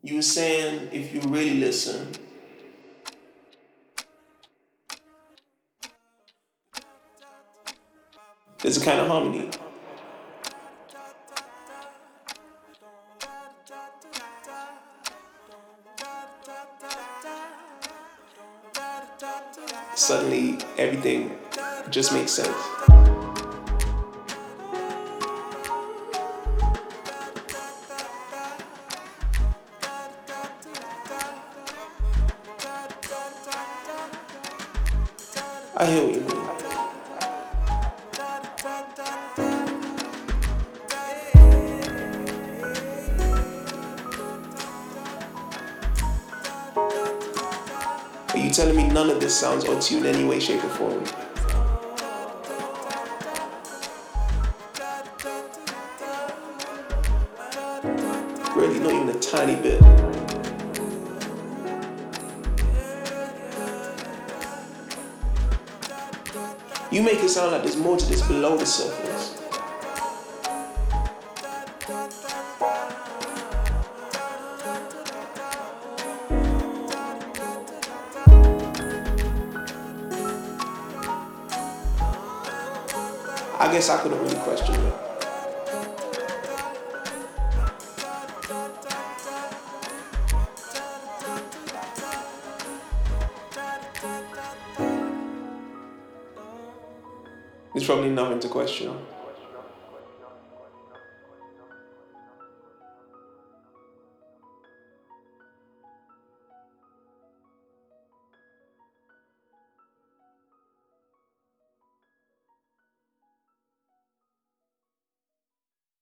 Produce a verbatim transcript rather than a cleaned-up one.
You were saying if you really listen, there's a kind of harmony. Suddenly, everything just makes sense. I hear what you mean. Are you telling me none of this sounds auto-tuned in any way, shape, or form? Really, not even a tiny bit. You make it sound like there's more to this below the surface. I guess I couldn't really question it. There's probably nothing to question.